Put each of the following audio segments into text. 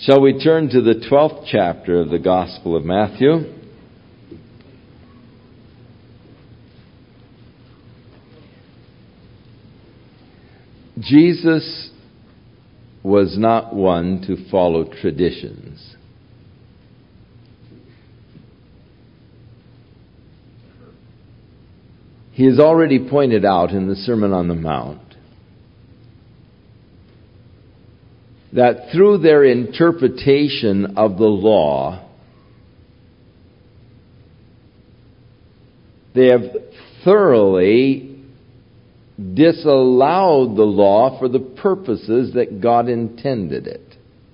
Shall we turn to the 12th chapter of the Gospel of Matthew? Jesus was not one to follow traditions. He has already pointed out in the Sermon on the Mount that through their interpretation of the law, they have thoroughly disallowed the law for the purposes that God intended it.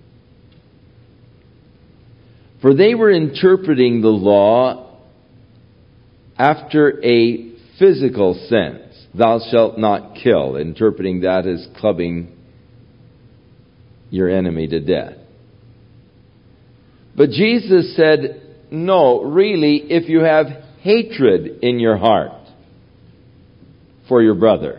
For they were interpreting the law after a physical sense. Thou shalt not kill, interpreting that as clubbing your enemy to death. But Jesus said, no, really, if you have hatred in your heart for your brother,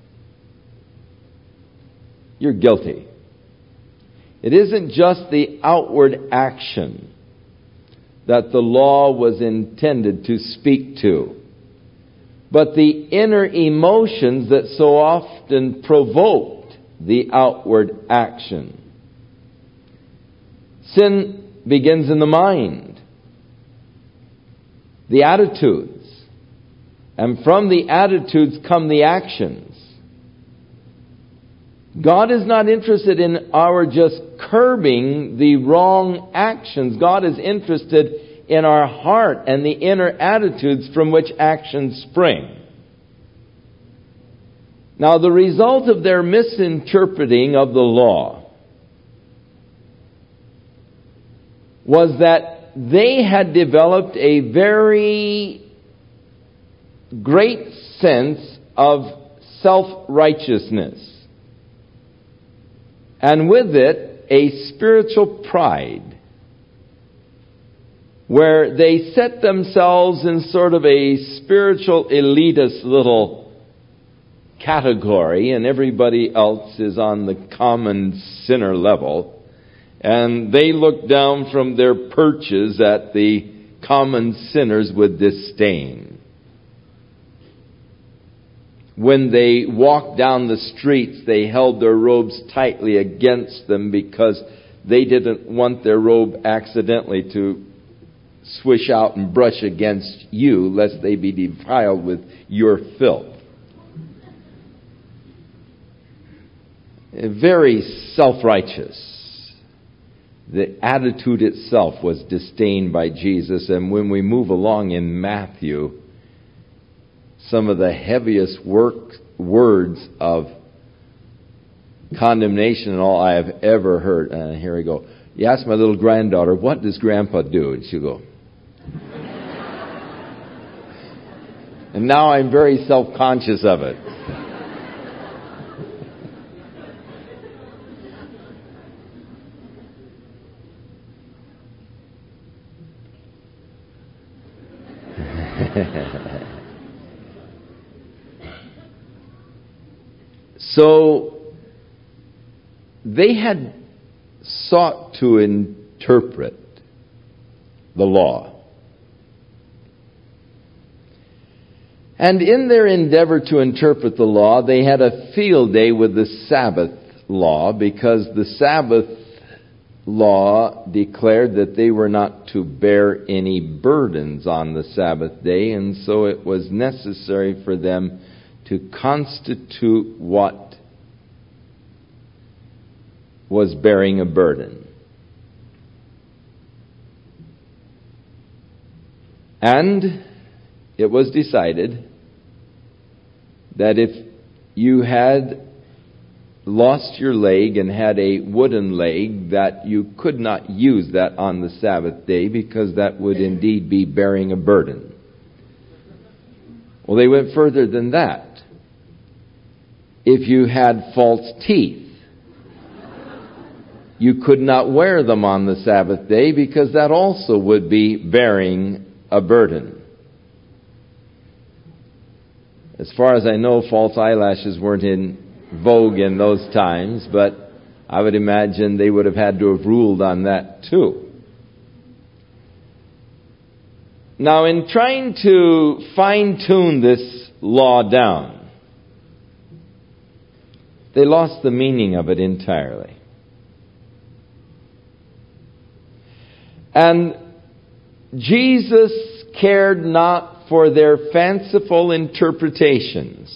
you're guilty. It isn't just the outward action that the law was intended to speak to, but the inner emotions that so often provoked the outward action. Sin begins in the mind, the attitudes, and from the attitudes come the actions. God is not interested in our just curbing the wrong actions. God is interested in our heart and the inner attitudes from which actions spring. Now, the result of their misinterpreting of the law was that they had developed a very great sense of self-righteousness, and with it a spiritual pride, where they set themselves in sort of a spiritual elitist little category, and everybody else is on the common sinner level. And they look down from their perches at the common sinners with disdain. When they walked down the streets, they held their robes tightly against them because they didn't want their robe accidentally to swish out and brush against you, lest they be defiled with your filth. Very self-righteous. The attitude itself was disdained by Jesus. And when we move along in Matthew, some of the heaviest words of condemnation and all I have ever heard. And here we go. You ask my little granddaughter, what does Grandpa do? And she'll go. And now I'm very self-conscious of it. So they had sought to interpret the law. And in their endeavor to interpret the law, they had a field day with the Sabbath law, because the Sabbath law declared that they were not to bear any burdens on the Sabbath day, and so it was necessary for them to constitute what was bearing a burden. And it was decided that if you had lost your leg and had a wooden leg, that you could not use that on the Sabbath day, because that would indeed be bearing a burden. Well, they went further than that. If you had false teeth, you could not wear them on the Sabbath day, because that also would be bearing a burden. As far as I know, false eyelashes weren't in vogue in those times, but I would imagine they would have had to have ruled on that too. Now, in trying to fine-tune this law down, they lost the meaning of it entirely. And Jesus cared not for their fanciful interpretations.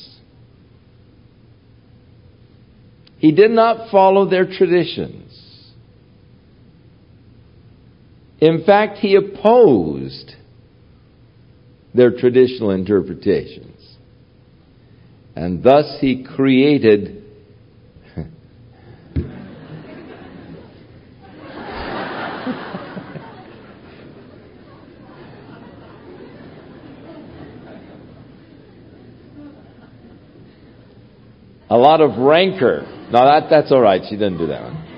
He did not follow their traditions. In fact, he opposed their traditional interpretations. And thus he created a lot of rancor. No, that's all right. She didn't do that one.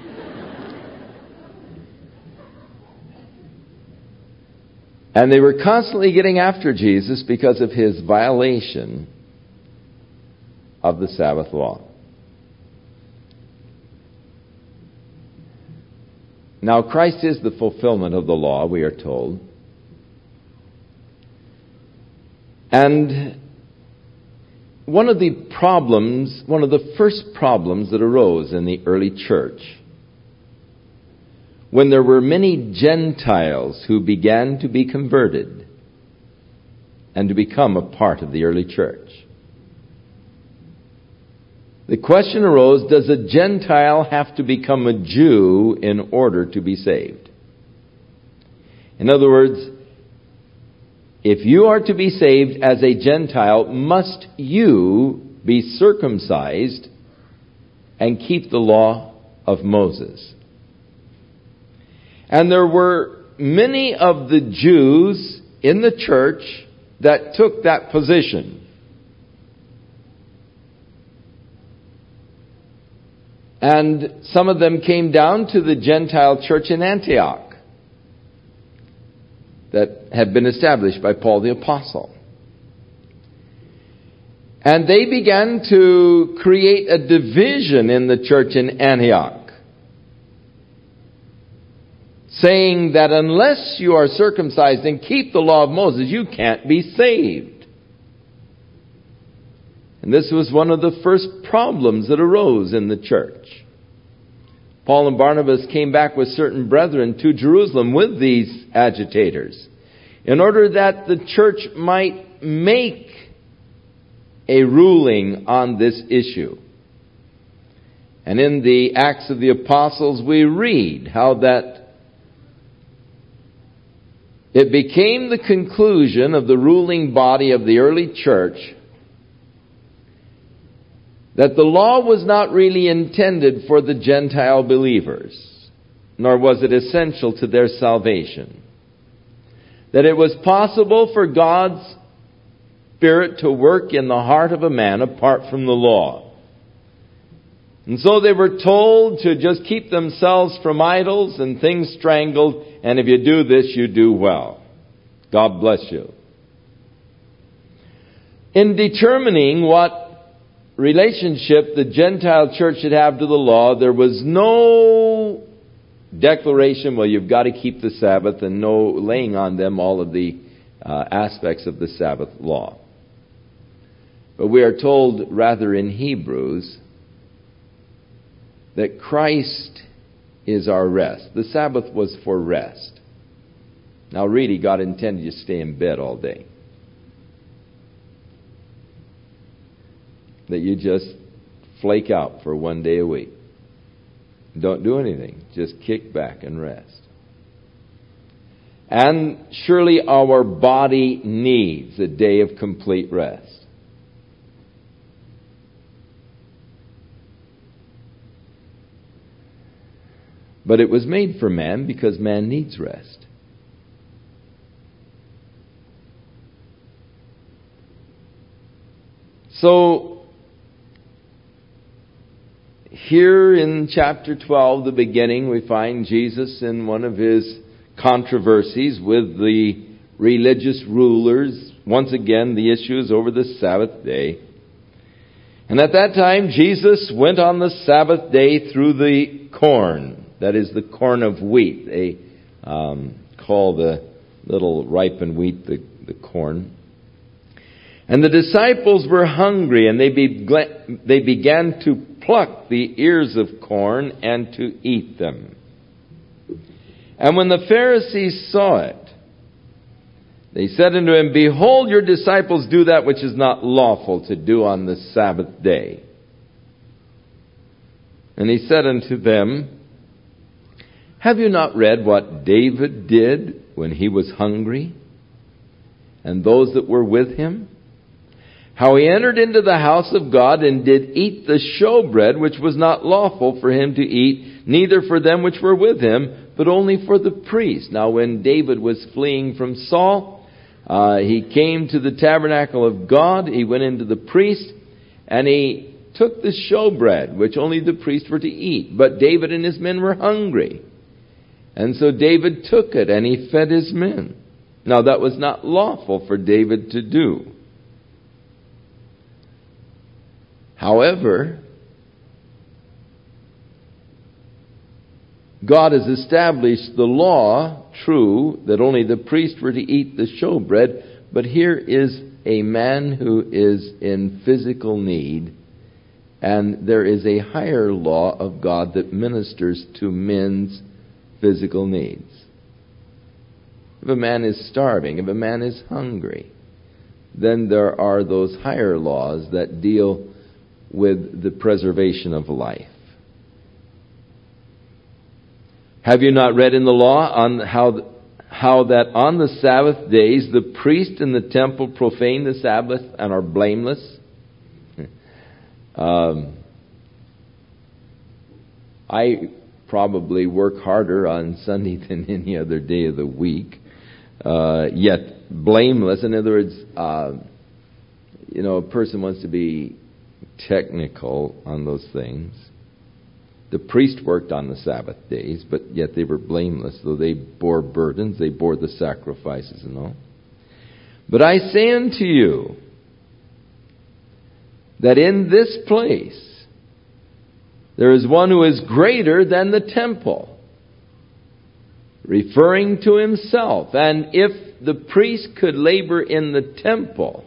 And they were constantly getting after Jesus because of his violation of the Sabbath law. Now, Christ is the fulfillment of the law, we are told. And one of the first problems that arose in the early church, when there were many Gentiles who began to be converted and to become a part of the early church. The question arose, does a Gentile have to become a Jew in order to be saved? In other words, if you are to be saved as a Gentile, must you be circumcised and keep the law of Moses? And there were many of the Jews in the church that took that position. And some of them came down to the Gentile church in Antioch that had been established by Paul the Apostle. And they began to create a division in the church in Antioch, saying that unless you are circumcised and keep the law of Moses, you can't be saved. And this was one of the first problems that arose in the church. Paul and Barnabas came back with certain brethren to Jerusalem with these agitators, in order that the church might make a ruling on this issue. And in the Acts of the Apostles, we read how that it became the conclusion of the ruling body of the early church that the law was not really intended for the Gentile believers, nor was it essential to their salvation. That it was possible for God's Spirit to work in the heart of a man apart from the law. And so they were told to just keep themselves from idols and things strangled, and if you do this, you do well. God bless you. In determining what relationship the Gentile church should have to the law, there was no declaration, well, you've got to keep the Sabbath, and no laying on them all of the aspects of the Sabbath law. But we are told, rather in Hebrews, that Christ is our rest. The Sabbath was for rest. Now really, God intended you to stay in bed all day. That you just flake out for one day a week. Don't do anything. Just kick back and rest. And surely our body needs a day of complete rest. But it was made for man because man needs rest. So, here in chapter 12, the beginning, we find Jesus in one of his controversies with the religious rulers. Once again, the issue is over the Sabbath day. And at that time, Jesus went on the Sabbath day through the corn. That is the corn of wheat. They call the little ripened wheat the corn. And the disciples were hungry, and they began to pluck the ears of corn and to eat them. And when the Pharisees saw it, they said unto him, Behold, your disciples do that which is not lawful to do on the Sabbath day. And he said unto them, Have you not read what David did when he was hungry, and those that were with him? How he entered into the house of God and did eat the showbread, which was not lawful for him to eat, neither for them which were with him, but only for the priests. Now when David was fleeing from Saul, he came to the tabernacle of God. He went into the priest, and he took the showbread, which only the priests were to eat. But David and his men were hungry. And so David took it, and he fed his men. Now that was not lawful for David to do. However, God has established the law, true, that only the priests were to eat the showbread, but here is a man who is in physical need, and there is a higher law of God that ministers to men's physical needs. If a man is starving, if a man is hungry, then there are those higher laws that deal with the preservation of life. Have you not read in the law on how that on the Sabbath days the priest in the temple profane the Sabbath and are blameless? I probably work harder on Sunday than any other day of the week, yet blameless. In other words, a person wants to be technical on those things. The priest worked on the Sabbath days, but yet they were blameless, though they bore burdens, they bore the sacrifices and all. But I say unto you that in this place there is one who is greater than the temple, referring to himself. And if the priest could labor in the temple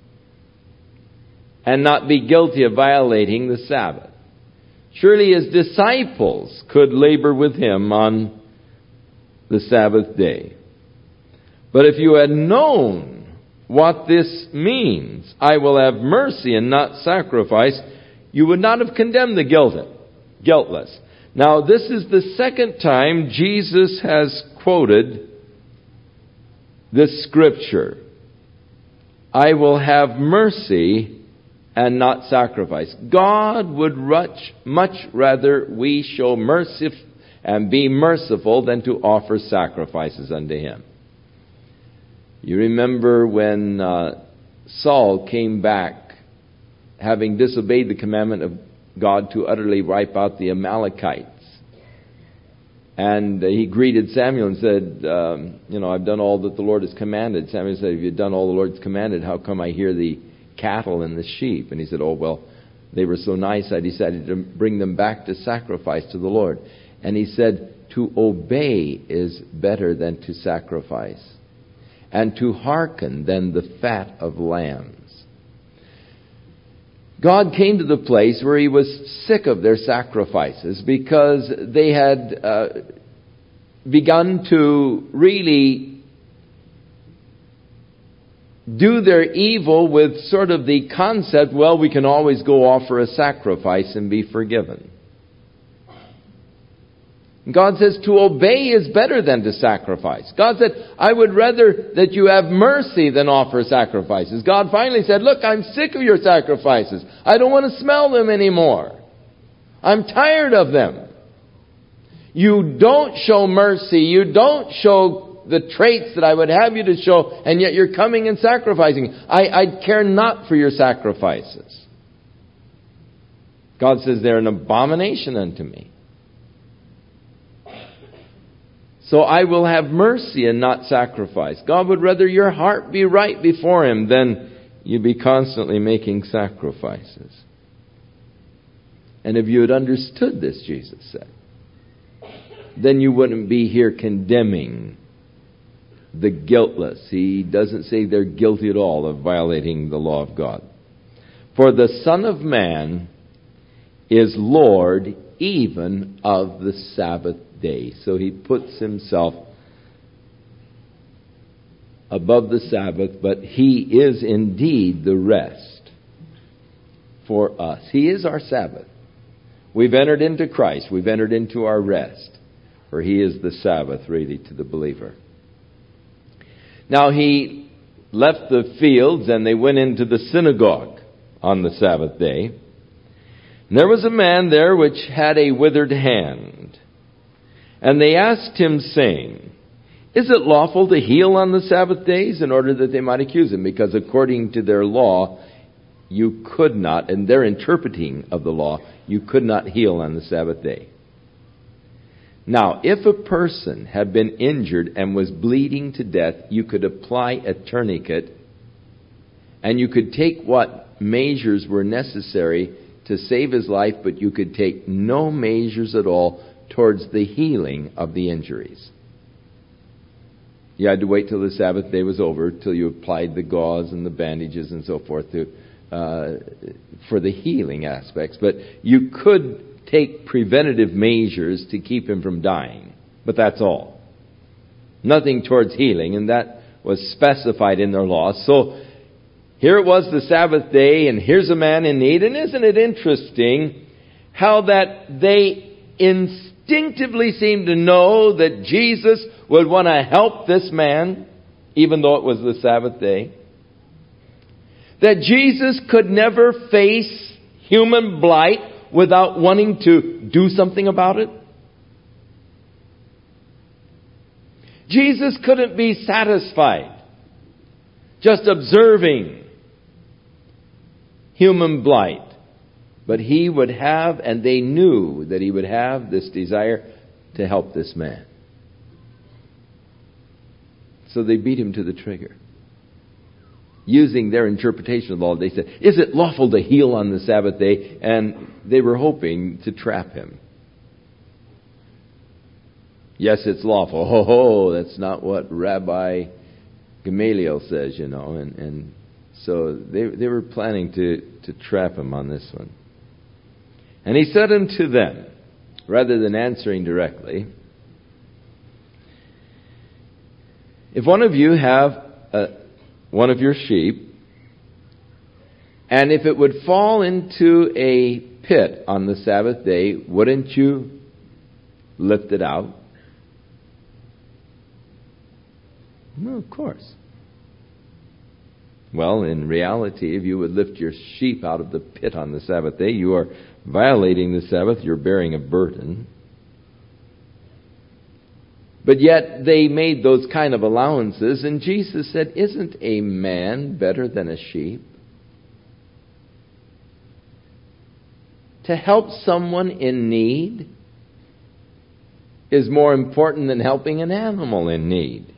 and not be guilty of violating the Sabbath, surely his disciples could labor with him on the Sabbath day. But if you had known what this means, I will have mercy and not sacrifice, you would not have condemned the guiltless. Now, this is the second time Jesus has quoted this scripture. I will have mercy and not sacrifice. God would much rather we show mercy and be merciful than to offer sacrifices unto Him. You remember when Saul came back, having disobeyed the commandment of God to utterly wipe out the Amalekites. And he greeted Samuel and said, I've done all that the Lord has commanded. Samuel said, if you've done all the Lord's commanded, how come I hear the cattle and the sheep? And he said, they were so nice, I decided to bring them back to sacrifice to the Lord. And he said, to obey is better than to sacrifice, and to hearken than the fat of lambs. God came to the place where He was sick of their sacrifices because they had begun to really do their evil with sort of the concept, we can always go offer a sacrifice and be forgiven. God says to obey is better than to sacrifice. God said, I would rather that you have mercy than offer sacrifices. God finally said, look, I'm sick of your sacrifices. I don't want to smell them anymore. I'm tired of them. You don't show mercy. You don't show the traits that I would have you to show, and yet you're coming and sacrificing. I care not for your sacrifices. God says they're an abomination unto me. So I will have mercy and not sacrifice. God would rather your heart be right before Him than you be constantly making sacrifices. And if you had understood this, Jesus said, then you wouldn't be here condemning the guiltless. He doesn't say they're guilty at all of violating the law of God. For the Son of Man is Lord even of the Sabbath day. So he puts himself above the Sabbath, but he is indeed the rest for us. He is our Sabbath. We've entered into Christ. We've entered into our rest. For he is the Sabbath, really, to the believer. Now he left the fields and they went into the synagogue on the Sabbath day. And there was a man there which had a withered hand. And they asked him, saying, Is it lawful to heal on the Sabbath days? In order that they might accuse him. Because according to their law, you could not, and their interpreting of the law, you could not heal on the Sabbath day. Now, if a person had been injured and was bleeding to death, you could apply a tourniquet, and you could take what measures were necessary to save his life, but you could take no measures at all towards the healing of the injuries. You had to wait till the Sabbath day was over, till you applied the gauze and the bandages and so forth for the healing aspects. But you could take preventative measures to keep him from dying. But that's all. Nothing towards healing, and that was specified in their law. So here it was the Sabbath day, and here's a man in need. And isn't it interesting how that they instinctively seem to know that Jesus would want to help this man, even though it was the Sabbath day? That Jesus could never face human blight without wanting to do something about it? Jesus couldn't be satisfied just observing human blight. But he would have, and they knew that he would have this desire to help this man. So they beat him to the trigger. Using their interpretation of the law, they said, Is it lawful to heal on the Sabbath day? And they were hoping to trap him. Yes, it's lawful. Ho, that's not what Rabbi Gamaliel says, you know. And so they were planning to trap him on this one. And he said unto them, rather than answering directly, If one of you have one of your sheep, and if it would fall into a pit on the Sabbath day, wouldn't you lift it out? No, of course. Well, in reality, if you would lift your sheep out of the pit on the Sabbath day, you are violating the Sabbath, you're bearing a burden. But yet they made those kind of allowances, and Jesus said, Isn't a man better than a sheep? To help someone in need is more important than helping an animal in need.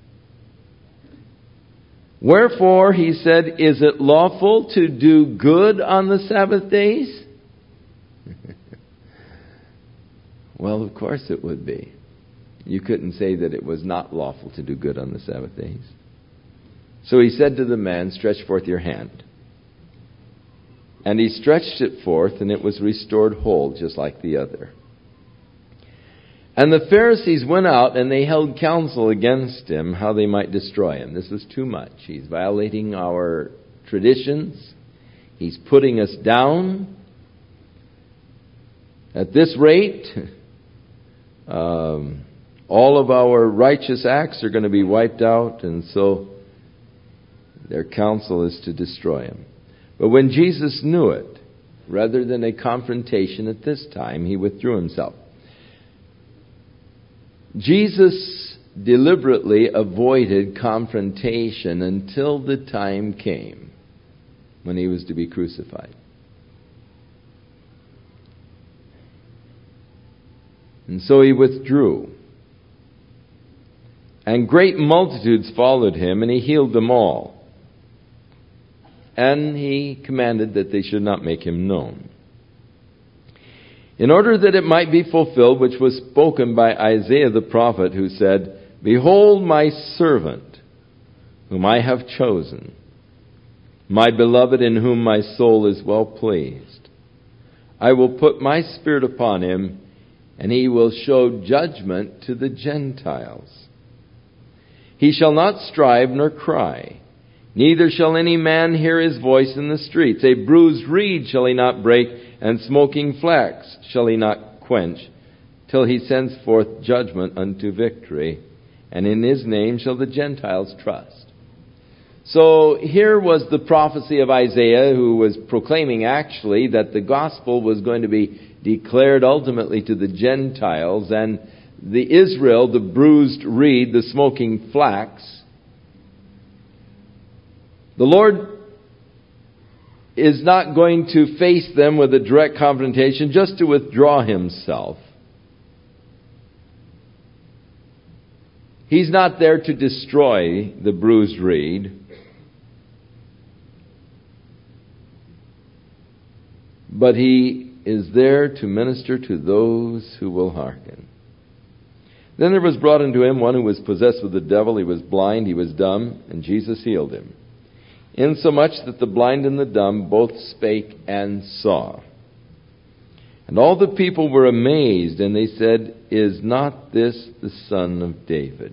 Wherefore, he said, Is it lawful to do good on the Sabbath days? Well, of course it would be. You couldn't say that it was not lawful to do good on the Sabbath days. So he said to the man, Stretch forth your hand. And he stretched it forth, and it was restored whole, just like the other. And the Pharisees went out, and they held counsel against him, how they might destroy him. This was too much. He's violating our traditions. He's putting us down. At this rate, all of our righteous acts are going to be wiped out, and so their counsel is to destroy him. But when Jesus knew it, rather than a confrontation at this time, he withdrew himself. Jesus deliberately avoided confrontation until the time came when he was to be crucified. And so he withdrew. And great multitudes followed him, and he healed them all. And he commanded that they should not make him known. in order that it might be fulfilled, which was spoken by Isaiah the prophet, who said, Behold my servant, whom I have chosen, my beloved, in whom my soul is well pleased. I will put my Spirit upon him, and he will show judgment to the Gentiles. He shall not strive nor cry, neither shall any man hear his voice in the streets. A bruised reed shall he not break, and smoking flax shall he not quench, till he sends forth judgment unto victory, and in his name shall the Gentiles trust. So here was the prophecy of Isaiah, who was proclaiming actually that the gospel was going to be declared ultimately to the Gentiles, and the Israel, the bruised reed, the smoking flax. The Lord is not going to face them with a direct confrontation, just to withdraw himself. He's not there to destroy the bruised reed, but he is there to minister to those who will hearken. Then there was brought unto him one who was possessed with the devil. He was blind, he was dumb, and Jesus healed him, insomuch that the blind and the dumb both spake and saw. And all the people were amazed, and they said, Is not this the Son of David?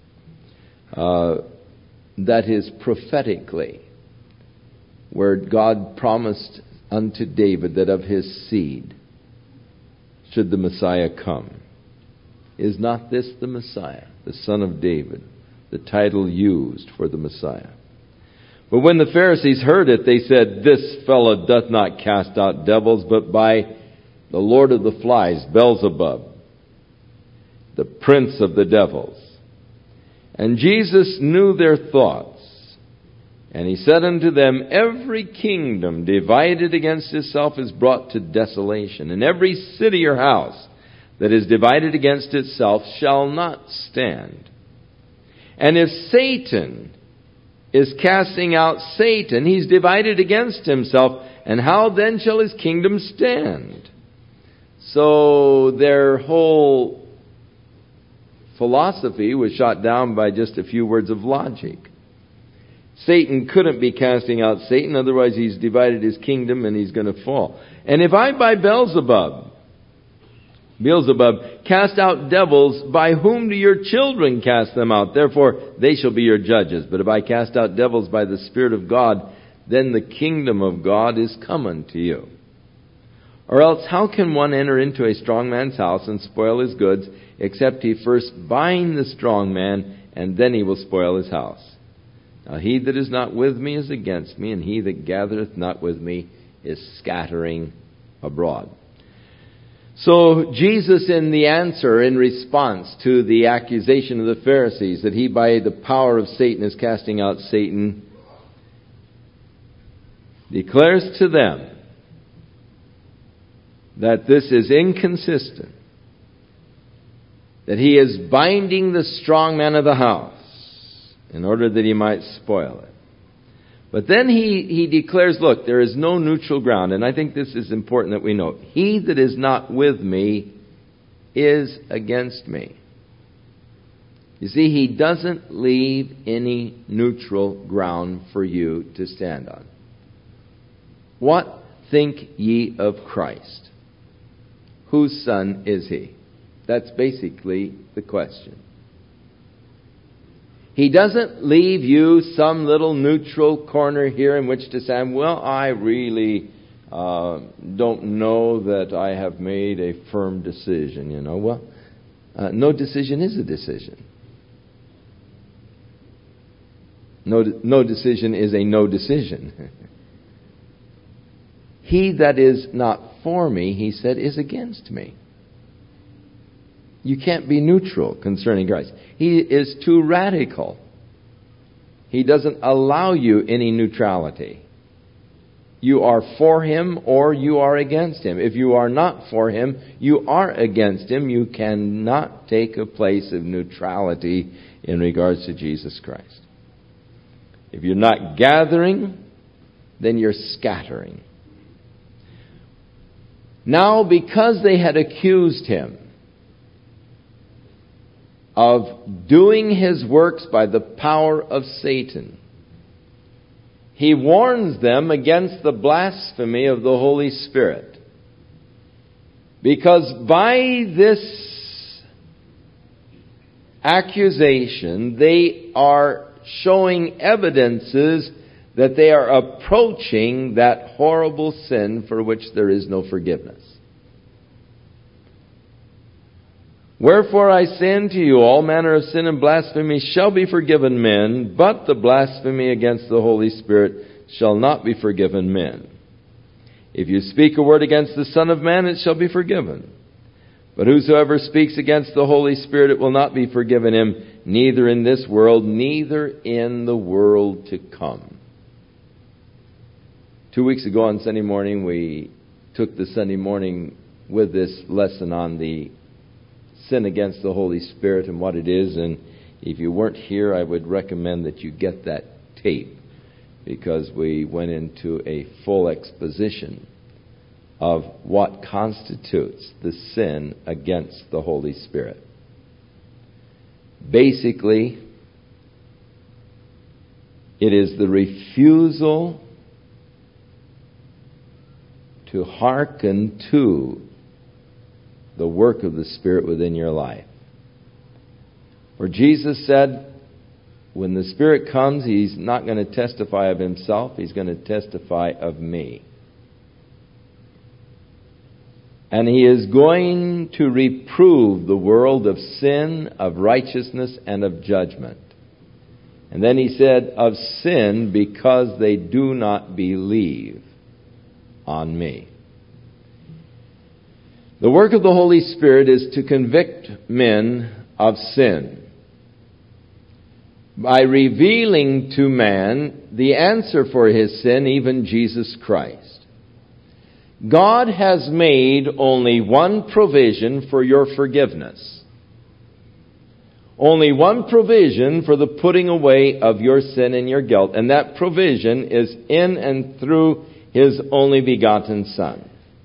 That is prophetically, where God promised unto David that of his seed should the Messiah come. Is not this the Messiah, the Son of David, the title used for the Messiah? But when the Pharisees heard it, they said, This fellow doth not cast out devils, but by the Lord of the flies, Beelzebub, the prince of the devils. And Jesus knew their thoughts, and he said unto them, Every kingdom divided against itself is brought to desolation, and every city or house that is divided against itself shall not stand. And if Satan is casting out Satan, he's divided against himself, and how then shall his kingdom stand? So their whole philosophy was shot down by just a few words of logic. Satan couldn't be casting out Satan, otherwise he's divided his kingdom and he's going to fall. And if I by Beelzebub cast out devils, by whom do your children cast them out? Therefore they shall be your judges. But if I cast out devils by the Spirit of God, then the kingdom of God is come unto you. Or else how can one enter into a strong man's house and spoil his goods, except he first bind the strong man, and then he will spoil his house? Now he that is not with me is against me, and he that gathereth not with me is scattering abroad. So Jesus, in the answer, in response to the accusation of the Pharisees that he by the power of Satan is casting out Satan, declares to them that this is inconsistent, that he is binding the strong man of the house in order that he might spoil it. But then he declares, look, there is no neutral ground. And I think this is important that we note. He that is not with me is against me. You see, he doesn't leave any neutral ground for you to stand on. What think ye of Christ? Whose son is he? That's basically the question. He doesn't leave you some little neutral corner here in which to say, well, I really don't know that I have made a firm decision. You know, well, no decision is a decision. No decision is a no decision. He that is not for me, he said, is against me. You can't be neutral concerning Christ. He is too radical. He doesn't allow you any neutrality. You are for him or you are against him. If you are not for him, you are against him. You cannot take a place of neutrality in regards to Jesus Christ. If you're not gathering, then you're scattering. Now, because they had accused him of doing his works by the power of Satan, he warns them against the blasphemy of the Holy Spirit. Because by this accusation, they are showing evidences that they are approaching that horrible sin for which there is no forgiveness. Wherefore I say unto you, all manner of sin and blasphemy shall be forgiven men, but the blasphemy against the Holy Spirit shall not be forgiven men. If you speak a word against the Son of Man, it shall be forgiven. But whosoever speaks against the Holy Spirit, it will not be forgiven him, neither in this world, neither in the world to come. 2 weeks ago on Sunday morning, we took the Sunday morning with this lesson on the sin against the Holy Spirit and what it is. And if you weren't here, I would recommend that you get that tape, because we went into a full exposition of what constitutes the sin against the Holy Spirit. Basically, it is the refusal to hearken to the work of the Spirit within your life. For Jesus said, when the Spirit comes, He's not going to testify of Himself, He's going to testify of me. And He is going to reprove the world of sin, of righteousness, and of judgment. And then He said, of sin, because they do not believe on me. The work of the Holy Spirit is to convict men of sin by revealing to man the answer for his sin, even Jesus Christ. God has made only one provision for your forgiveness. Only one provision for the putting away of your sin and your guilt. And that provision is in and through His only begotten Son.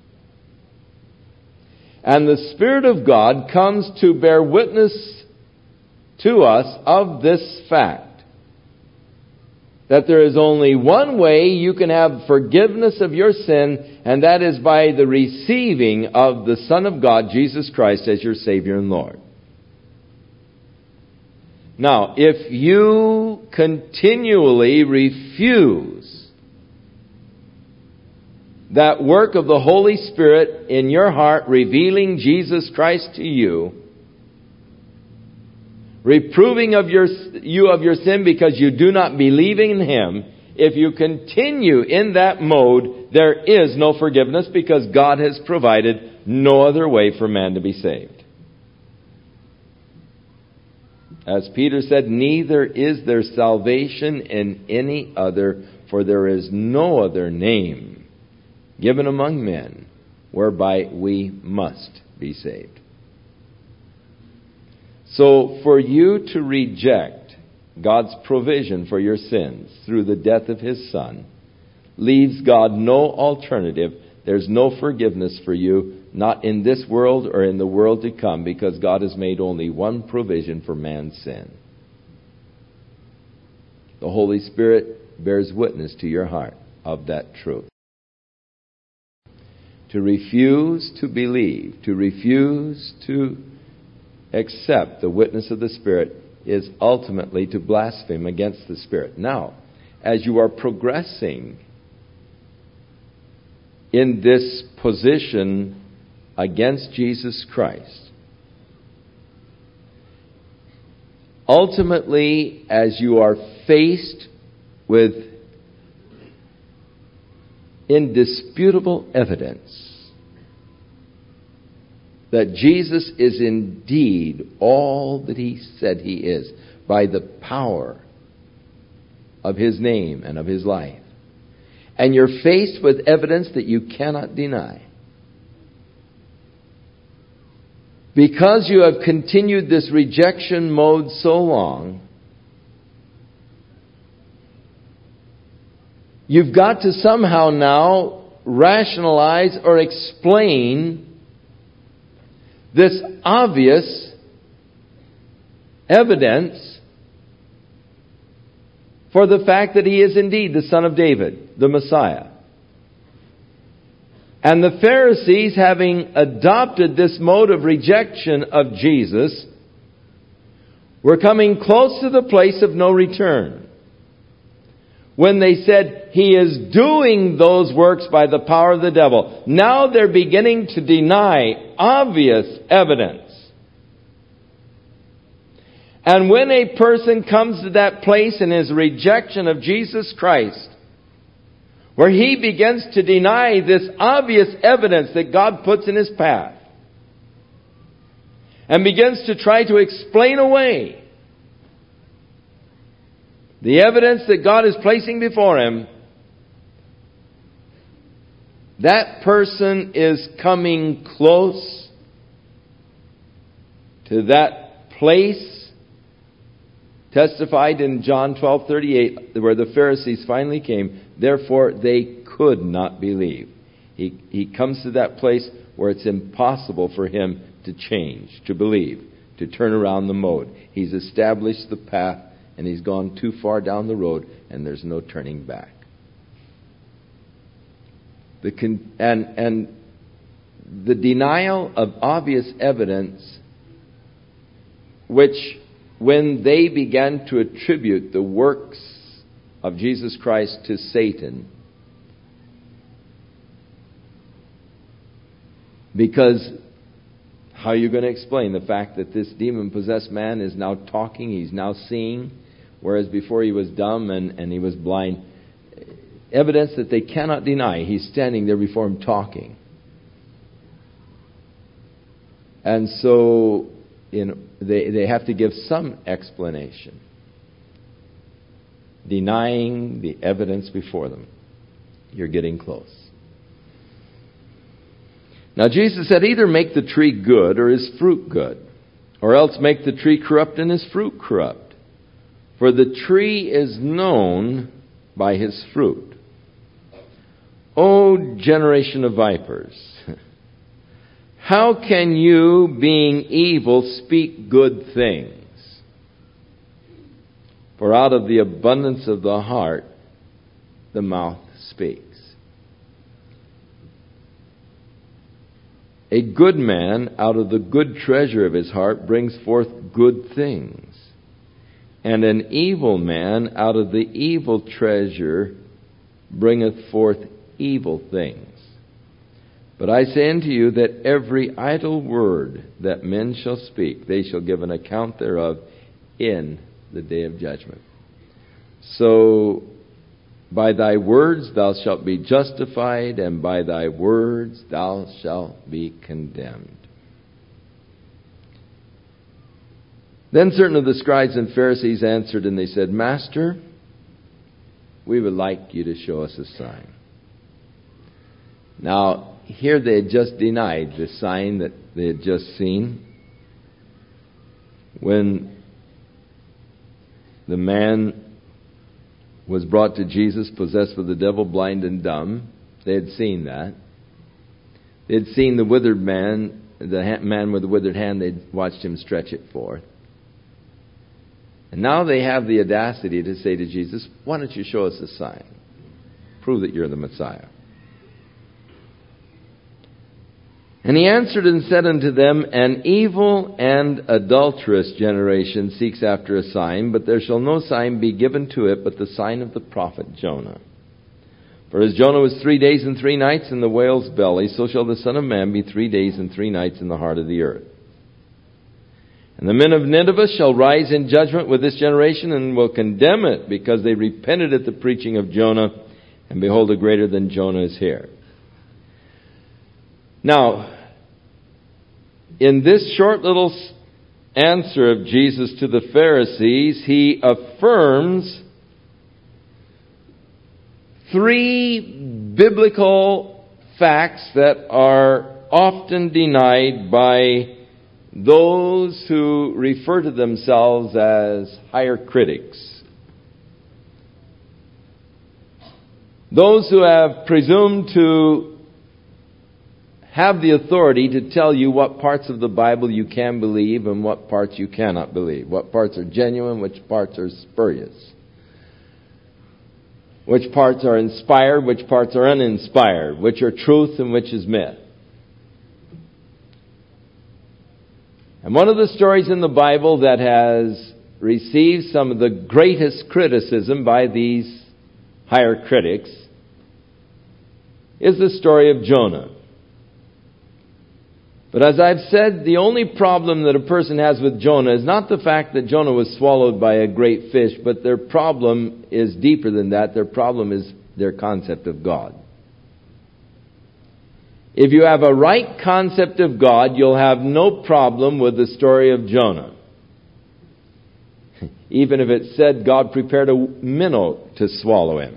And the Spirit of God comes to bear witness to us of this fact, that there is only one way you can have forgiveness of your sin, and that is by the receiving of the Son of God, Jesus Christ, as your Savior and Lord. Now, if you continually refuse that work of the Holy Spirit in your heart, revealing Jesus Christ to you, reproving of you of your sin because you do not believe in Him, if you continue in that mode, there is no forgiveness, because God has provided no other way for man to be saved. As Peter said, neither is there salvation in any other, for there is no other name given among men whereby we must be saved. So for you to reject God's provision for your sins through the death of His Son leaves God no alternative. There's no forgiveness for you, not in this world or in the world to come, because God has made only one provision for man's sin. The Holy Spirit bears witness to your heart of that truth. To refuse to believe, to refuse to accept the witness of the Spirit is ultimately to blaspheme against the Spirit. Now, as you are progressing in this position against Jesus Christ, ultimately, as you are faced with indisputable evidence that Jesus is indeed all that He said He is, by the power of His name and of His life, and you're faced with evidence that you cannot deny, because you have continued this rejection mode so long, you've got to somehow now rationalize or explain this obvious evidence for the fact that he is indeed the Son of David, the Messiah. And the Pharisees, having adopted this mode of rejection of Jesus, were coming close to the place of no return. When they said, he is doing those works by the power of the devil. Now they're beginning to deny obvious evidence. And when a person comes to that place in his rejection of Jesus Christ, where he begins to deny this obvious evidence that God puts in his path, and begins to try to explain away the evidence that God is placing before him, that person is coming close to that place testified in John 12:38, where the Pharisees finally came. Therefore, they could not believe. He comes to that place where it's impossible for him to change, to believe, to turn around the mode. He's established the path, and he's gone too far down the road, and there's no turning back. And the denial of obvious evidence, which when they began to attribute the works of Jesus Christ to Satan, because how are you going to explain the fact that this demon-possessed man is now talking, he's now seeing, whereas before he was dumb and he was blind? Evidence that they cannot deny. He's standing there before him talking. And so they have to give some explanation, denying the evidence before them. You're getting close. Now Jesus said, either make the tree good or his fruit good, or else make the tree corrupt and his fruit corrupt. For the tree is known by his fruit. O generation of vipers, how can you, being evil, speak good things? For out of the abundance of the heart, the mouth speaks. A good man out of the good treasure of his heart brings forth good things. And an evil man out of the evil treasure bringeth forth evil things. But I say unto you that every idle word that men shall speak, they shall give an account thereof in the day of judgment. So, by thy words thou shalt be justified, and by thy words thou shalt be condemned. Then certain of the scribes and Pharisees answered, and they said, Master, we would like you to show us a sign. Now, here they had just denied the sign that they had just seen. When the man was brought to Jesus, possessed with the devil, blind and dumb, they had seen that. They had seen the withered man, the man with the withered hand, they'd watched him stretch it forth. And now they have the audacity to say to Jesus, why don't you show us a sign? Prove that you're the Messiah. And he answered and said unto them, An evil and adulterous generation seeks after a sign, but there shall no sign be given to it but the sign of the prophet Jonah. For as Jonah was 3 days and 3 nights in the whale's belly, so shall the Son of Man be 3 days and 3 nights in the heart of the earth. And the men of Nineveh shall rise in judgment with this generation and will condemn it, because they repented at the preaching of Jonah, and behold, a greater than Jonah is here. Now, in this short little answer of Jesus to the Pharisees, he affirms 3 biblical facts that are often denied by those who refer to themselves as higher critics. Those who have presumed to have the authority to tell you what parts of the Bible you can believe and what parts you cannot believe, what parts are genuine, which parts are spurious, which parts are inspired, which parts are uninspired, which are truth and which is myth. And one of the stories in the Bible that has received some of the greatest criticism by these higher critics is the story of Jonah. But as I've said, the only problem that a person has with Jonah is not the fact that Jonah was swallowed by a great fish, but their problem is deeper than that. Their problem is their concept of God. If you have a right concept of God, you'll have no problem with the story of Jonah. Even if it said God prepared a minnow to swallow him,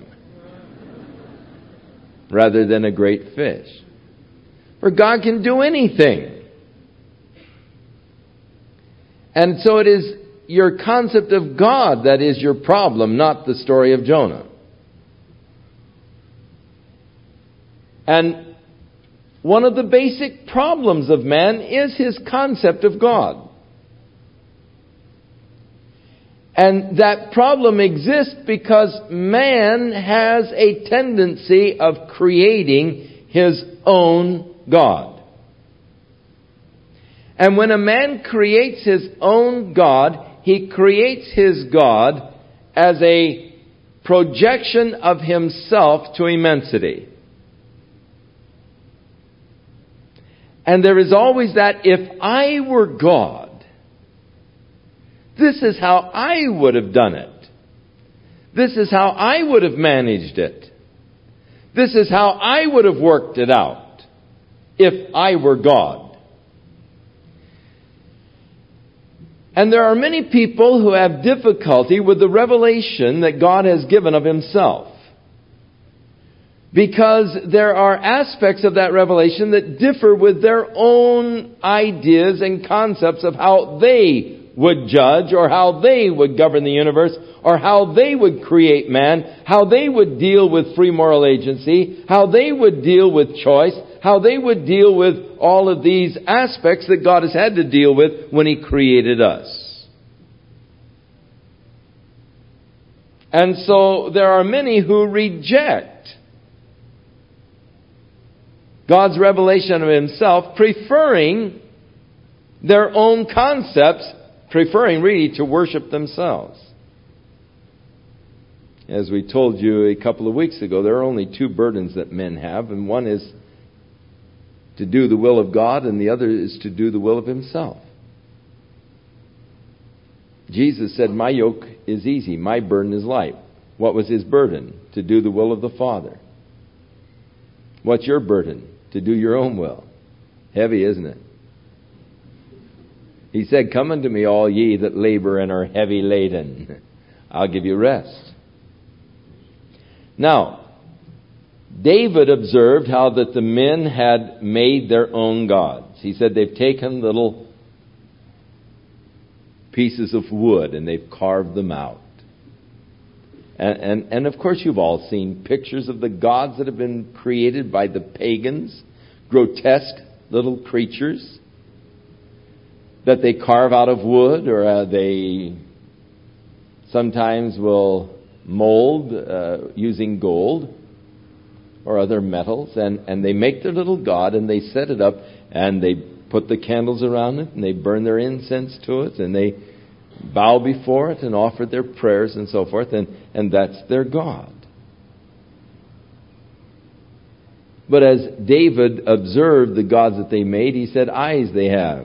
rather than a great fish. For God can do anything. And so it is your concept of God that is your problem, not the story of Jonah. And one of the basic problems of man is his concept of God. And that problem exists because man has a tendency of creating his own God. And when a man creates his own God, he creates his God as a projection of himself to immensity. And there is always that, if I were God, this is how I would have done it. This is how I would have managed it. This is how I would have worked it out if I were God. And there are many people who have difficulty with the revelation that God has given of Himself, because there are aspects of that revelation that differ with their own ideas and concepts of how they would judge, or how they would govern the universe, or how they would create man, how they would deal with free moral agency, how they would deal with choice, how they would deal with all of these aspects that God has had to deal with when He created us. And so there are many who reject God's revelation of Himself, preferring their own concepts, preferring really to worship themselves. As we told you a couple of weeks ago, there are only two burdens that men have, and one is to do the will of God, and the other is to do the will of himself. Jesus said, "My yoke is easy, my burden is light." What was His burden? To do the will of the Father. What's your burden? To do your own will. Heavy, isn't it? He said, "Come unto me, all ye that labor and are heavy laden. I'll give you rest." Now, David observed how that the men had made their own gods. He said they've taken little pieces of wood and they've carved them out. And of course you've all seen pictures of the gods that have been created by the pagans. Grotesque little creatures that they carve out of wood, or they sometimes will mold using gold or other metals, and they make their little god and they set it up and they put the candles around it and they burn their incense to it and they bow before it and offer their prayers and so forth, and that's their god. But as David observed the gods that they made, he said, "Eyes they have,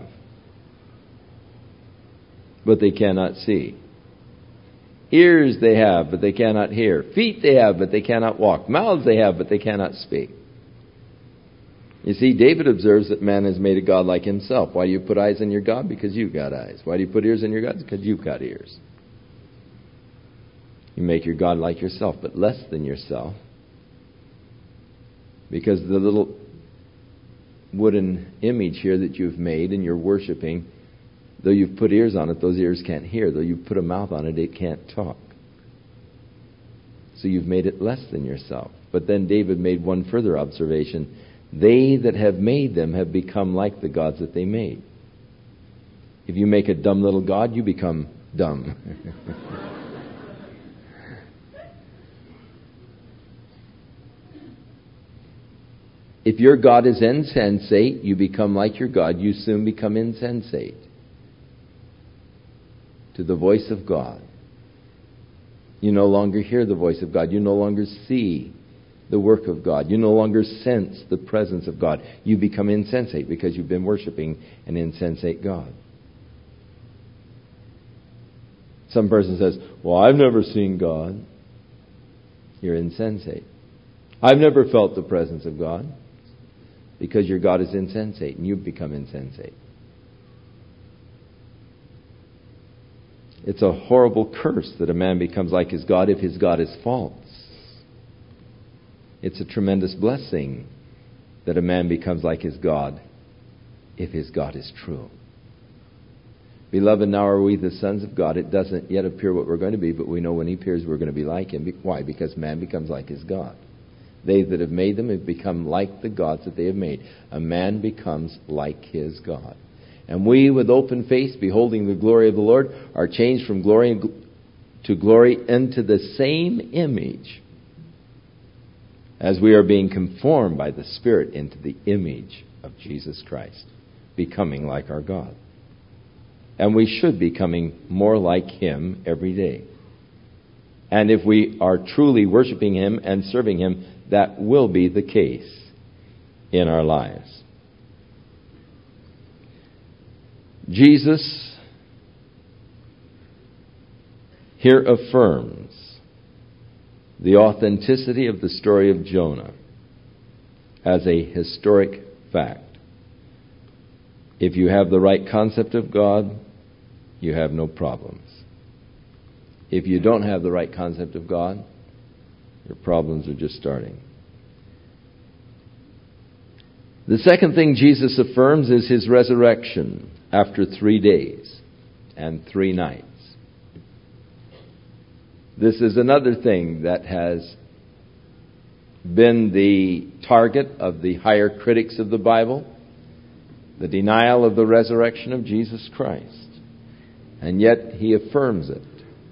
but they cannot see. Ears they have, but they cannot hear. Feet they have, but they cannot walk. Mouths they have, but they cannot speak." You see, David observes that man has made a god like himself. Why do you put eyes in your God? Because you've got eyes. Why do you put ears in your God? Because you've got ears. You make your God like yourself, but less than yourself. Because the little wooden image here that you've made and you're worshiping, though you've put ears on it, those ears can't hear. Though you've put a mouth on it, it can't talk. so you've made it less than yourself. But then David made one further observation. They that have made them have become like the gods that they made. If you make a dumb little god, you become dumb. If your God is insensate, you become like your God. You soon become insensate to the voice of God. You no longer hear the voice of God. You no longer see the work of God. You no longer sense the presence of God. You become insensate because you've been worshiping an insensate God. Some person says, well, I've never seen God. You're insensate. I've never felt the presence of God. Because your God is insensate and you've become insensate. It's a horrible curse that a man becomes like his God if his God is false. It's a tremendous blessing that a man becomes like his God if his God is true. Beloved, now are we the sons of God. It doesn't yet appear what we're going to be, but we know when He appears we're going to be like Him. Why? Because man becomes like his God. They that have made them have become like the gods that they have made. A man becomes like his God. And we, with open face, beholding the glory of the Lord, are changed from glory to glory into the same image as we are being conformed by the Spirit into the image of Jesus Christ, becoming like our God. And we should be becoming more like Him every day. And if we are truly worshiping Him and serving Him, that will be the case in our lives. Jesus here affirms the authenticity of the story of Jonah as a historic fact. If you have the right concept of God, you have no problems. If you don't have the right concept of God, your problems are just starting. The second thing Jesus affirms is His resurrection after 3 days and 3 nights. This is another thing that has been the target of the higher critics of the Bible, the denial of the resurrection of Jesus Christ. And yet He affirms it.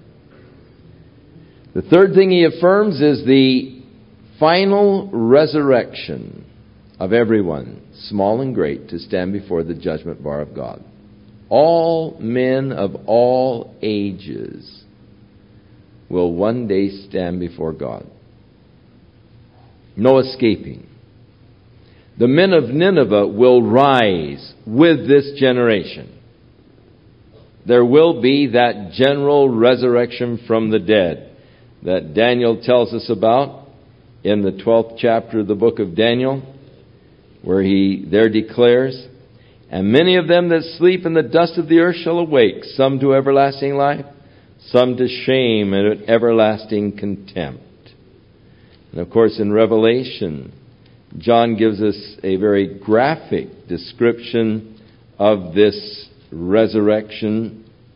The third thing He affirms is the final resurrection of everyone, small and great, to stand before the judgment bar of God. All men of all ages will one day stand before God. No escaping. The men of Nineveh will rise with this generation. There will be that general resurrection from the dead that Daniel tells us about in the 12th chapter of the book of Daniel, where he there declares, "And many of them that sleep in the dust of the earth shall awake, some to everlasting life, some to shame and everlasting contempt." And of course in Revelation, John gives us a very graphic description of this resurrection.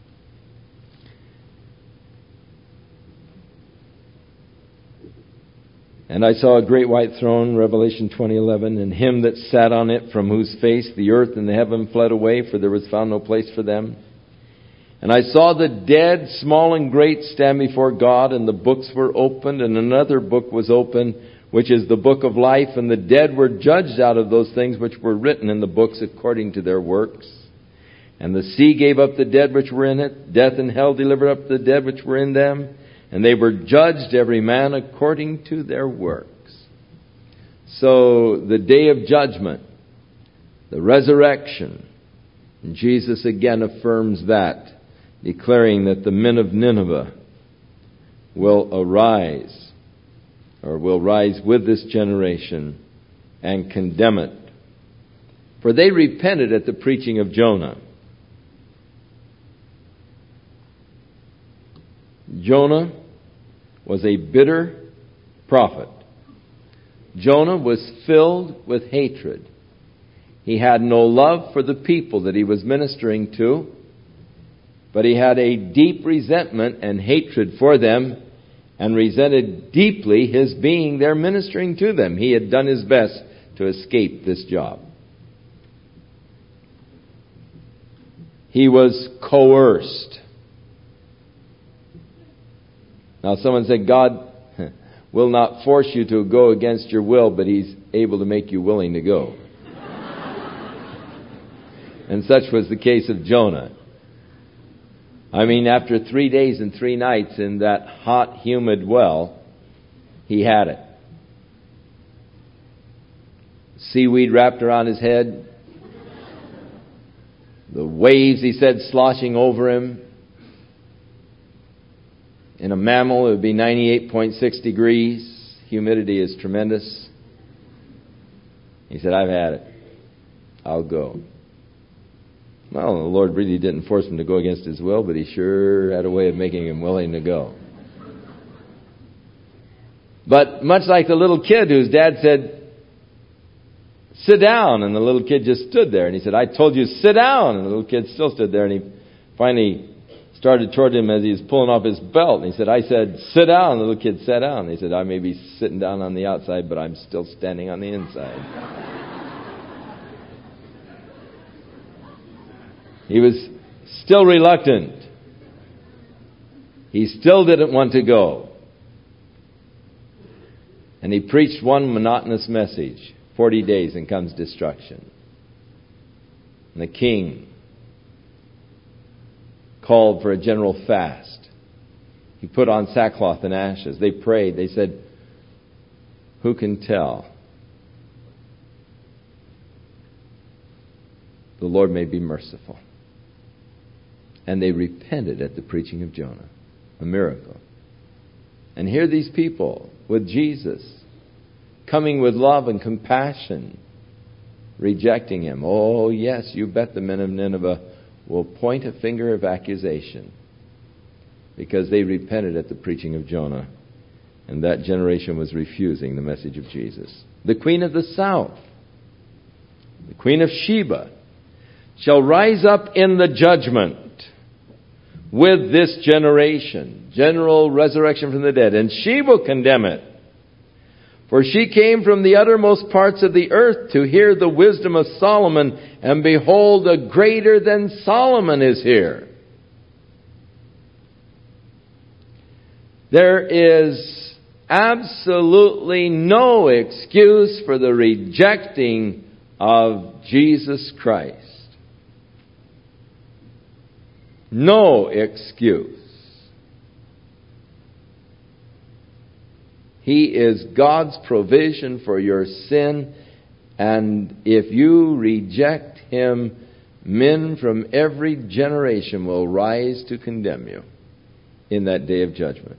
"And I saw a great white throne," Revelation 20:11, "and Him that sat on it, from whose face the earth and the heaven fled away, for there was found no place for them. And I saw the dead, small and great, stand before God, and the books were opened, and another book was opened, which is the book of life, and the dead were judged out of those things which were written in the books according to their works. And the sea gave up the dead which were in it, death and hell delivered up the dead which were in them, and they were judged every man according to their works." So the day of judgment, the resurrection, and Jesus again affirms that, declaring that the men of Nineveh will arise, or will rise with this generation and condemn it. For they repented at the preaching of Jonah. Jonah was a bitter prophet. Jonah was filled with hatred. He had no love for the people that he was ministering to, but he had a deep resentment and hatred for them, and resented deeply his being there ministering to them. He had done his best to escape this job. He was coerced. Now someone said, God will not force you to go against your will, but He's able to make you willing to go. And such was the case of Jonah. I mean, after 3 days and 3 nights in that hot, humid well, he had it. Seaweed wrapped around his head. The waves, he said, sloshing over him. In a mammal, it would be 98.6 degrees. Humidity is tremendous. He said, I've had it. I'll go. Well, the Lord really didn't force him to go against his will, but He sure had a way of making him willing to go. But much like the little kid whose dad said, sit down, and the little kid just stood there. And he said, I told you, sit down. And the little kid still stood there, and he finally started toward him as he was pulling off his belt. And he said, I said, sit down. And the little kid sat down. And he said, I may be sitting down on the outside, but I'm still standing on the inside. He was still reluctant. He still didn't want to go. And he preached one monotonous message. 40 days and comes destruction. And the king called for a general fast. He put on sackcloth and ashes. They prayed. They said, who can tell? The Lord may be merciful. And they repented at the preaching of Jonah. A miracle. And here these people with Jesus, coming with love and compassion, rejecting Him. Oh, yes, you bet the men of Nineveh will point a finger of accusation because they repented at the preaching of Jonah. And that generation was refusing the message of Jesus. The queen of the south, the queen of Sheba, shall rise up in the judgment with this generation. General resurrection from the dead. And she will condemn it. For she came from the uttermost parts of the earth to hear the wisdom of Solomon, and behold, a greater than Solomon is here. There is absolutely no excuse for the rejecting of Jesus Christ. No excuse. He is God's provision for your sin, and if you reject Him, men from every generation will rise to condemn you in that day of judgment.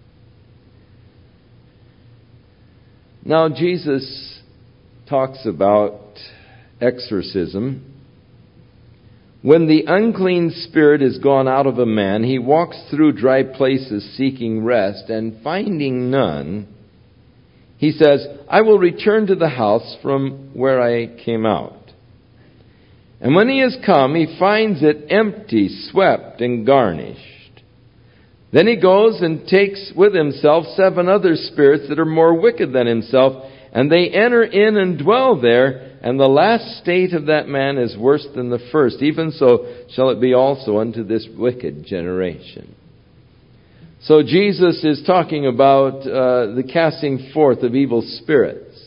Now, Jesus talks about exorcism. When the unclean spirit is gone out of a man, he walks through dry places seeking rest, and finding none, he says, I will return to the house from where I came out. And when he has come, he finds it empty, swept, and garnished. Then he goes and takes with himself 7 other spirits that are more wicked than himself, and they enter in and dwell there, and the last state of that man is worse than the first. Even so shall it be also unto this wicked generation. So Jesus is talking about the casting forth of evil spirits.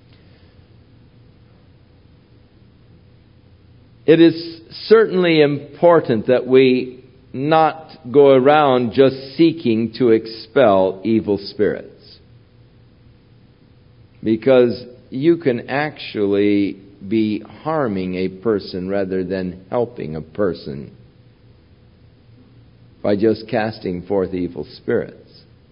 It is certainly important that we not go around just seeking to expel evil spirits. Because you can actually be harming a person rather than helping a person by just casting forth evil spirits.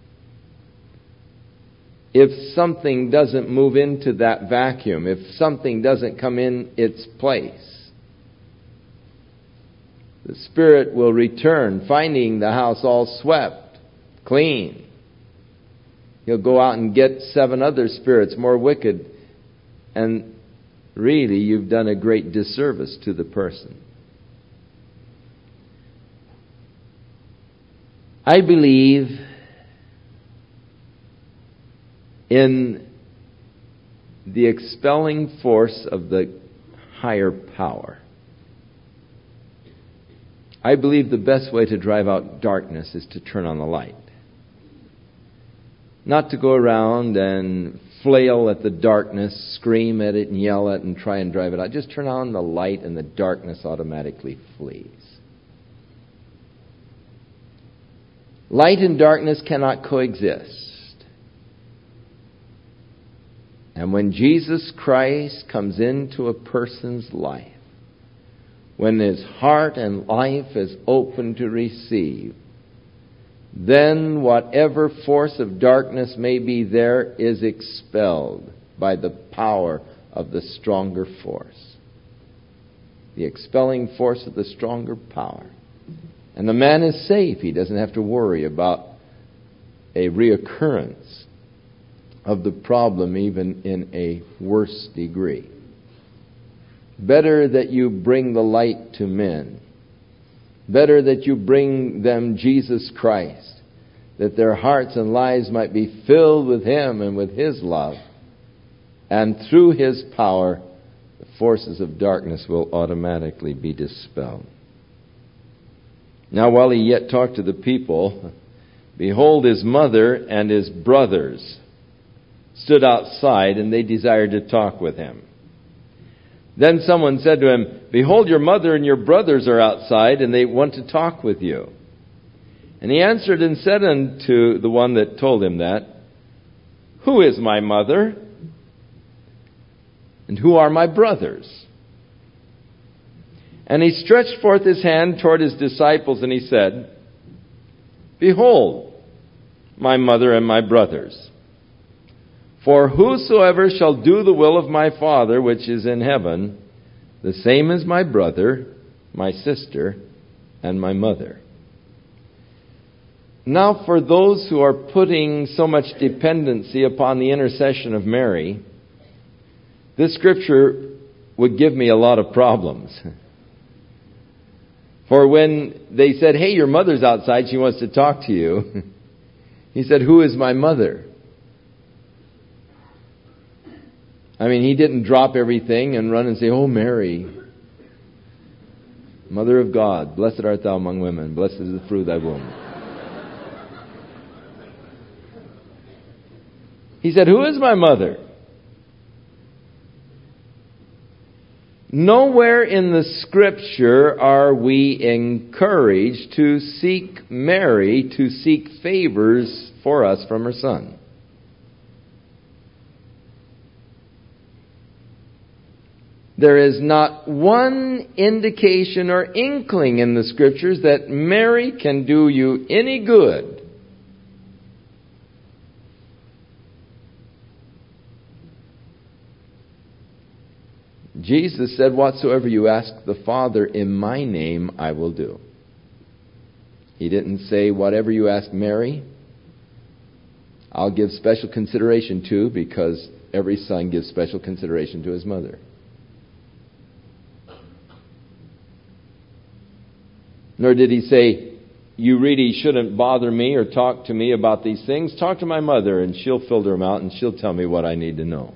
If something doesn't move into that vacuum, if something doesn't come in its place, the spirit will return, finding the house all swept, clean. He'll go out and get 7 other spirits more wicked, and really you've done a great disservice to the person. I believe in the expelling force of the higher power. I believe the best way to drive out darkness is to turn on the light. Not to go around and flail at the darkness, scream at it and yell at it and try and drive it out. Just turn on the light and the darkness automatically flees. Light and darkness cannot coexist. And when Jesus Christ comes into a person's life, when his heart and life is open to receive, then whatever force of darkness may be there is expelled by the power of the stronger force. The expelling force of the stronger power. And the man is safe. He doesn't have to worry about a reoccurrence of the problem even in a worse degree. Better that you bring the light to men. Better that you bring them Jesus Christ, that their hearts and lives might be filled with Him and with His love. And through His power, the forces of darkness will automatically be dispelled. Now, while He yet talked to the people, behold, His mother and His brothers stood outside, and they desired to talk with Him. Then someone said to Him, behold, your mother and your brothers are outside, and they want to talk with you. And He answered and said unto the one that told Him that, who is my mother? And who are my brothers? And He stretched forth His hand toward His disciples, and He said, behold, my mother and my brothers. For whosoever shall do the will of my Father which is in heaven, the same is my brother, my sister, and my mother. Now for those who are putting so much dependency upon the intercession of Mary, this scripture would give me a lot of problems. For when they said, hey, your mother's outside, she wants to talk to you, He said, who is my mother? I mean, He didn't drop everything and run and say, oh, Mary, Mother of God, blessed art thou among women, blessed is the fruit of thy womb. He said, who is my mother? Nowhere in the Scripture are we encouraged to seek Mary to seek favors for us from her Son. There is not one indication or inkling in the Scriptures that Mary can do you any good. Jesus said, whatsoever you ask the Father in my name, I will do. He didn't say, whatever you ask Mary, I'll give special consideration to, because every son gives special consideration to his mother. Nor did He say, you really shouldn't bother me or talk to me about these things. Talk to my mother and she'll filter them out and she'll tell me what I need to know.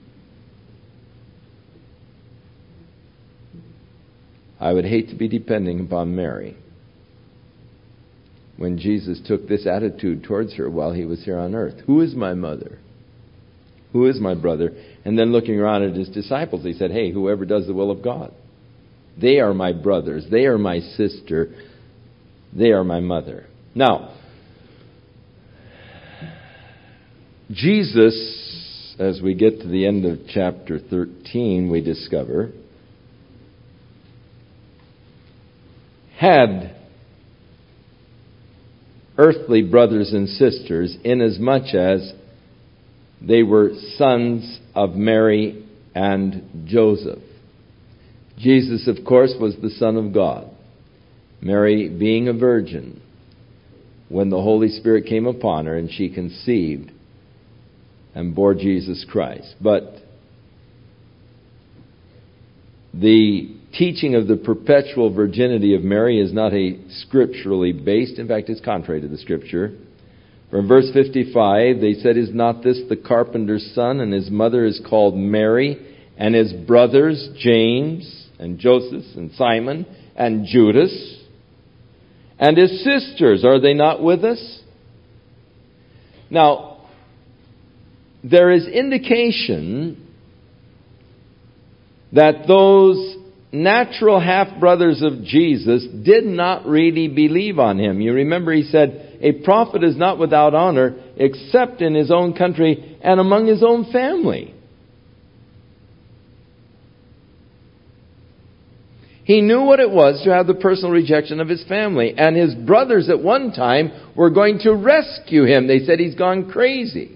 I would hate to be depending upon Mary when Jesus took this attitude towards her while He was here on earth. Who is my mother? Who is my brother? And then looking around at His disciples, He said, hey, whoever does the will of God. They are my brothers. They are my sister. They are my mother. Now, Jesus, as we get to the end of chapter 13, we discover, had earthly brothers and sisters inasmuch as they were sons of Mary and Joseph. Jesus, of course, was the Son of God. Mary, being a virgin, when the Holy Spirit came upon her and she conceived and bore Jesus Christ. But the teaching of the perpetual virginity of Mary is not a scripturally based. In fact, it's contrary to the Scripture. From verse 55, they said, "Is not this the carpenter's son? And his mother is called Mary, and his brothers James, and Joseph, and Simon, and Judas, and his sisters, are they not with us?" Now, there is indication that those natural half-brothers of Jesus did not really believe on him. You remember he said, "A prophet is not without honor except in his own country and among his own family." He knew what it was to have the personal rejection of his family. And his brothers at one time were going to rescue him. They said he's gone crazy.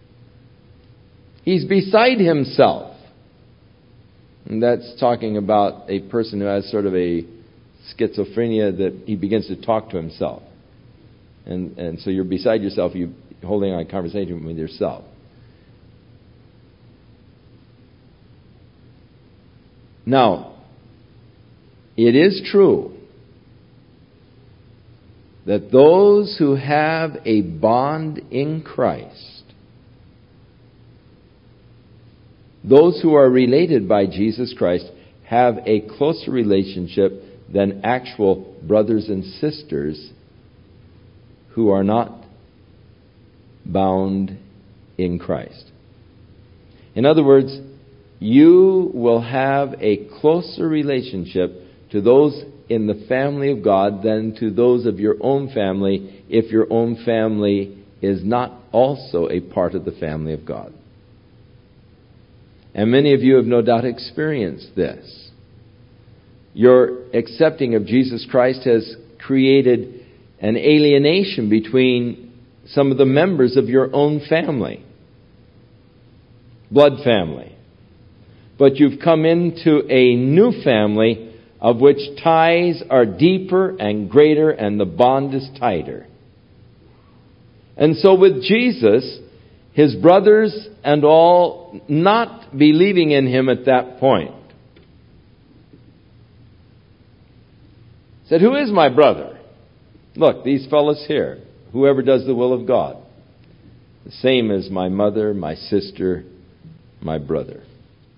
He's beside himself. And that's talking about a person who has sort of a schizophrenia that he begins to talk to himself. And so you're beside yourself, you're holding on a conversation with yourself. Now, it is true that those who have a bond in Christ, those who are related by Jesus Christ, have a closer relationship than actual brothers and sisters who are not bound in Christ. In other words, you will have a closer relationship to those in the family of God than to those of your own family, if your own family is not also a part of the family of God. And many of you have no doubt experienced this. Your accepting of Jesus Christ has created an alienation between some of the members of your own family, blood family. But you've come into a new family of which ties are deeper and greater and the bond is tighter. And so with Jesus, his brothers and all not believing in him at that point said, "Who is my brother? Look, these fellows here, whoever does the will of God. The same as my mother, my sister, my brother."